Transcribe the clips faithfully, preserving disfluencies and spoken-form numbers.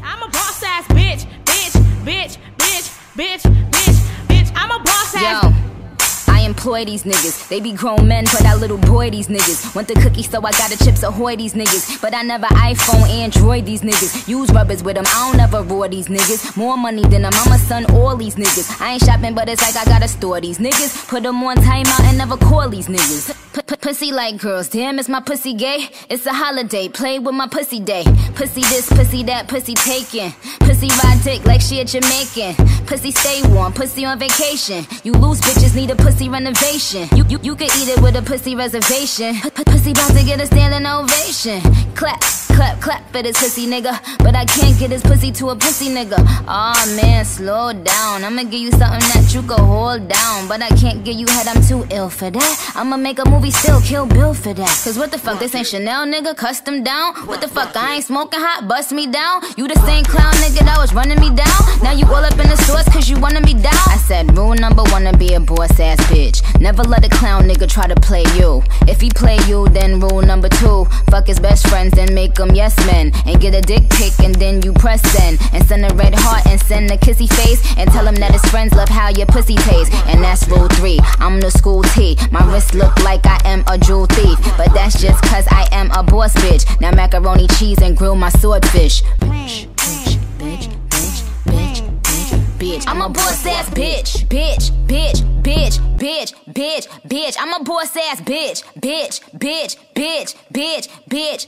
I'm a boss ass bitch, bitch, bitch, bitch, bitch, bitch, bitch. I'm a boss ass. Yo. I employ these niggas. They be grown men, but I little boy these niggas. Want the cookie, so I got the chips ahoy these niggas. But I never iPhone, Android these niggas. Use rubbers with them, I don't ever roar these niggas. More money than a mama, son, all these niggas. I ain't shopping, but it's like I gotta store these niggas. Put them on timeout and never call these niggas. Pussy like girls, damn, is my pussy gay? It's a holiday, play with my pussy day. Pussy this, pussy that, pussy taken. Pussy ride dick like she a Jamaican. Pussy stay warm, pussy on vacation. You lose bitches, need a pussy renovation. You, you, you can eat it with a pussy reservation. P pussy about to get a standing ovation. Clap, clap, clap for this pussy nigga. But I can't get this pussy to a pussy nigga. Aw man, slow down. I'ma give you something that you can hold down. But I can't give you head, I'm too ill for that. I'ma make a movie, still kill Bill for that. Cause what the fuck, this ain't Chanel nigga, custom down. What the fuck, I ain't smoking hot, bust me down. You the same clown nigga that was running me down. Now you all up in the stores cause you wanna be down. I said rule number one to be a boss ass bitch. Never let a clown nigga try to play you. If he play you, then rule number two, fuck his best friends and make them yes men. And get a dick pic and then you press send. And send a red heart and send a kissy face. And tell him that his friends love how your pussy tastes. And that's rule three, I'm the school T. My wrist look like I am a jewel thief. But that's just cause I am a boss bitch. Now macaroni cheese and grill my swordfish. Bitch, bitch, bitch, bitch, bitch, bitch, bitch. I'm a boss ass bitch, bitch, bitch, bitch, bitch, bitch, bitch. I'm a boss ass bitch, bitch, bitch, bitch, bitch, bitch.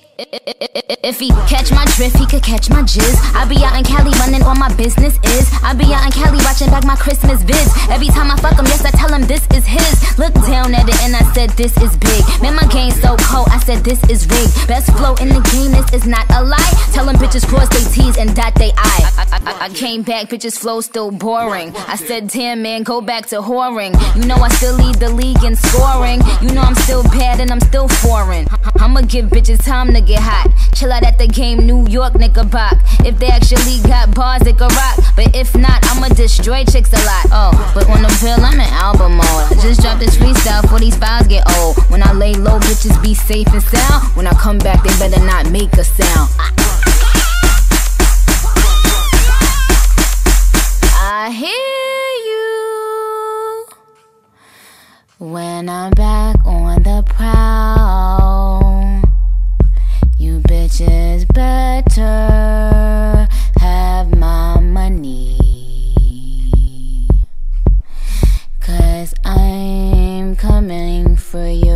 If he catch my drift, he could catch my jizz. I be out in Cali running all my business is. I be out in Cali watching back my Christmas vids. Every time I fuck him, yes I tell him this is his. Look down at it and I said this is big. Man, my game so cold, I said this is rigged. Best flow in the game, this is not a lie. Tell them bitches cross they T's and dot they I. I, I, I came back, bitches flow still boring. I said damn man, go back to whoring. You know I still lead the league in scoring. You know I'm still bad and I'm still foreign. I'ma give bitches time to get hot. Chill out at the game, New York nigga bop. If they actually got bars, it could rock. But if not, I'ma destroy chicks a lot. Oh, but on the pill, I'm in album mode. I just dropped this freestyle before these files get old. When I lay low, bitches be safe and sound. When I come back, they better not make a sound. I hear you when I'm back on the prowl. You bitches better have my money, cause I'm coming for you.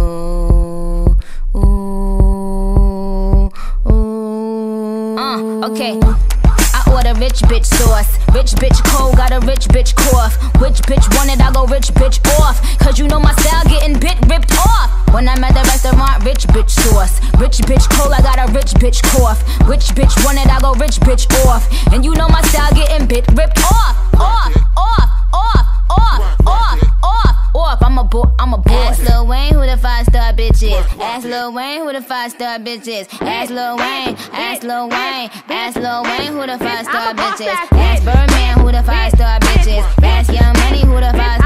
Ooh, ooh. Uh, okay. I order rich bitch sauce. Rich bitch cold, got a rich bitch cough. Which bitch want it, I go rich bitch off. Cause you know my style getting bit ripped off. When I'm at the restaurant, rich bitch sauce. Rich bitch cold, I got a rich bitch cough. Which bitch want it, I go rich bitch off. And you know my style getting bit ripped off. Off, off, off, off, off, off, off. I'm a bo I'm a boss. Ask Lil Wayne who the five star bitch is. Ask Lil Wayne who the five star bitch is. Ask Lil Wayne, ask Lil Wayne, ask Lil Wayne who the five star bitch is. Ask Birdman who the five star bitch is. Ask Young Money who the five